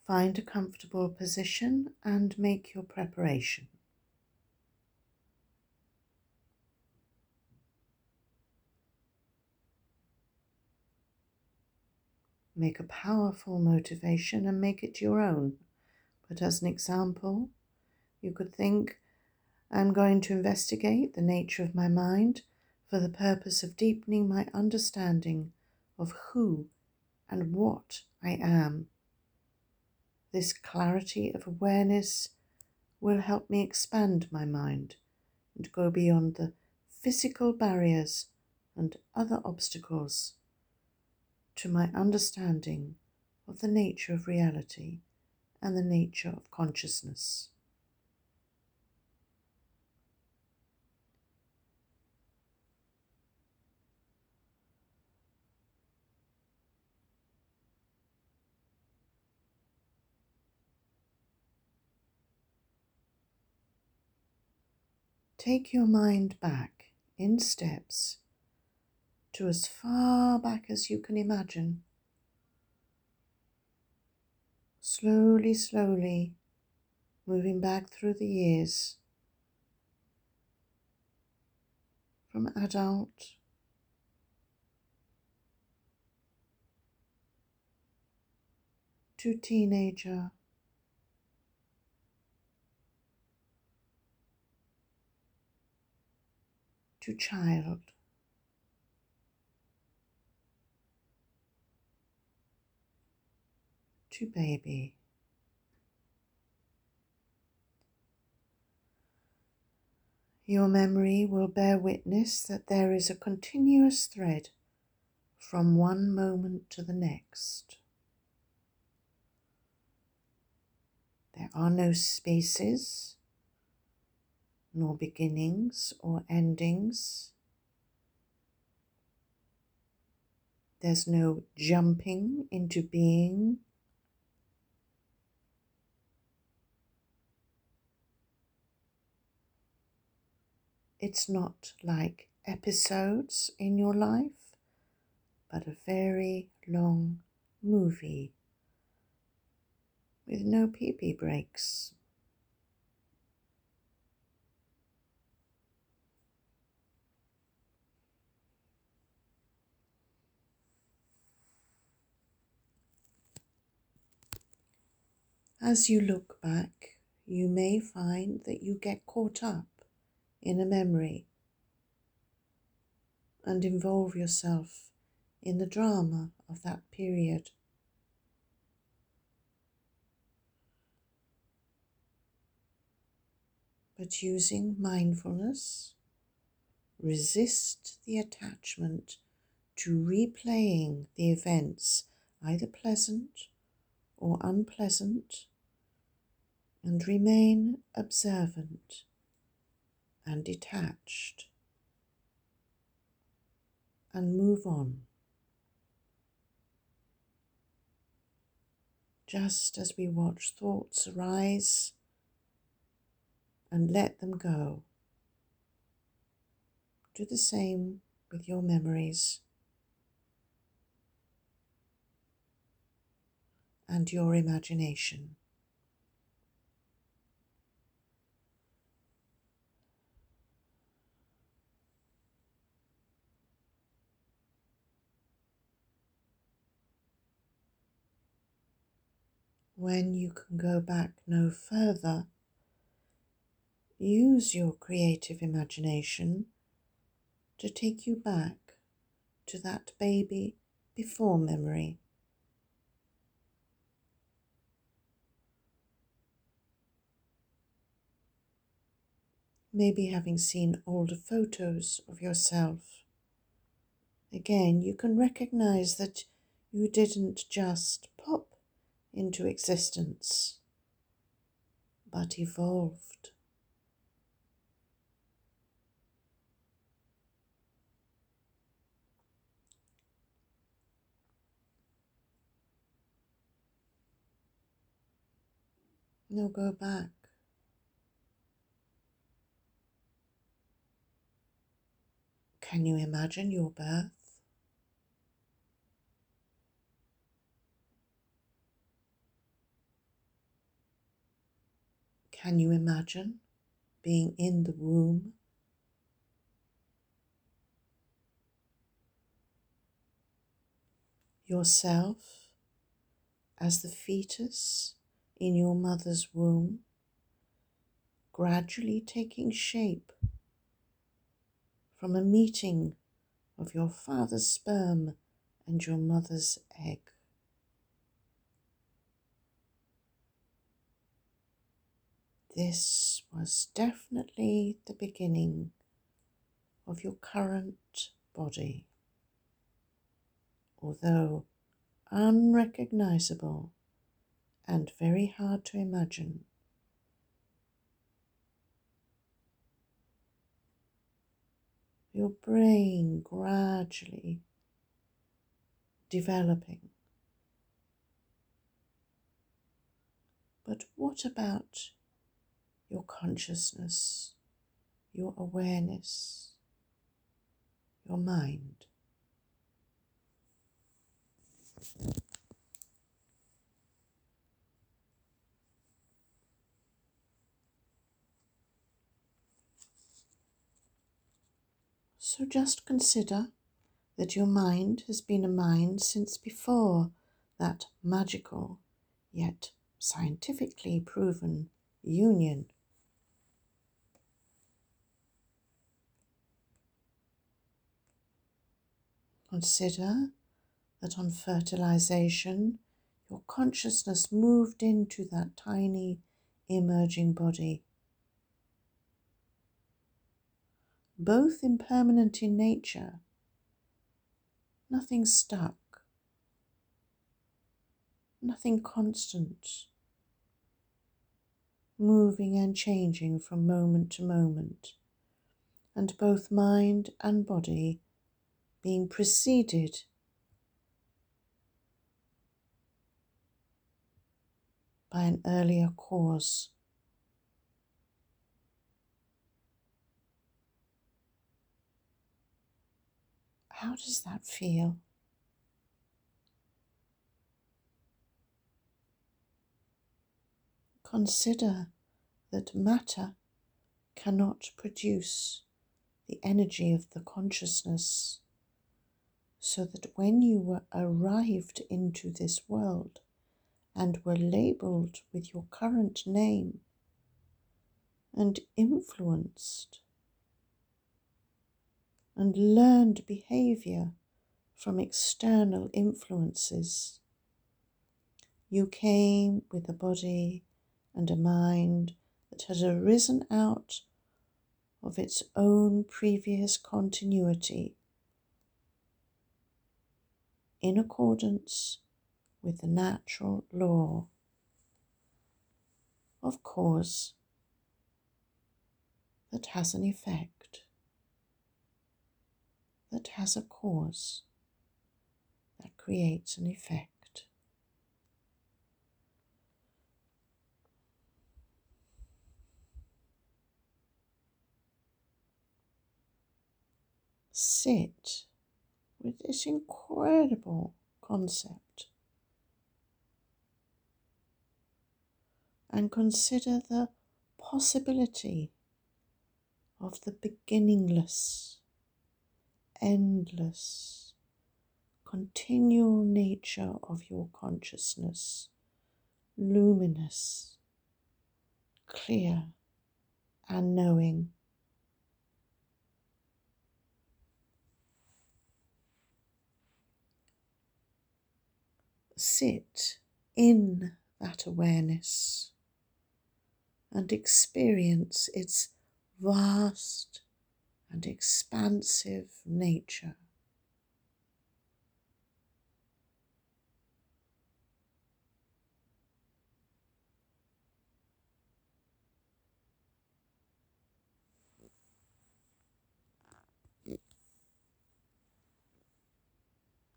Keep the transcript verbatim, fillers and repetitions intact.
Find a comfortable position and make your preparation. Make a powerful motivation and make it your own. But as an example, you could think, I'm going to investigate the nature of my mind for the purpose of deepening my understanding of who and what I am. This clarity of awareness will help me expand my mind and go beyond the physical barriers and other obstacles to my understanding of the nature of reality and the nature of consciousness. Take your mind back in steps to as far back as you can imagine. Slowly, slowly moving back through the years, from adult to teenager, to child, to baby. Your memory will bear witness that there is a continuous thread from one moment to the next. There are no spaces, nor beginnings or endings. There's no jumping into being. It's not like episodes in your life, but a very long movie with no pee-pee breaks. As you look back, you may find that you get caught up in a memory and involve yourself in the drama of that period. But using mindfulness, resist the attachment to replaying the events, either pleasant or unpleasant, and remain observant and detached, and move on. Just as we watch thoughts arise and let them go, do the same with your memories and your imagination. When you can go back no further, use your creative imagination to take you back to that baby before memory. Maybe having seen older photos of yourself. Again, you can recognize that you didn't just pop into existence, but evolved. Now go back. Can you imagine your birth? Can you imagine being in the womb? Yourself as the fetus in your mother's womb, gradually taking shape from a meeting of your father's sperm and your mother's egg. This was definitely the beginning of your current body, although unrecognizable and very hard to imagine. Your brain gradually developing. But what about your consciousness, your awareness, your mind? So just consider that your mind has been a mind since before that magical, yet scientifically proven union. Consider that on fertilization, your consciousness moved into that tiny emerging body, both impermanent in nature, nothing stuck, nothing constant, moving and changing from moment to moment, and both mind and body being preceded by an earlier cause. How does that feel? Consider that matter cannot produce the energy of the consciousness, so that when you were arrived into this world and were labeled with your current name and influenced and learned behavior from external influences, you came with a body and a mind that had arisen out of its own previous continuity in accordance with the natural law of cause that has an effect, that has a cause that creates an effect. Sit with this incredible concept and consider the possibility of the beginningless, endless, continual nature of your consciousness, luminous, clear, and knowing. Sit in that awareness and experience its vast and expansive nature.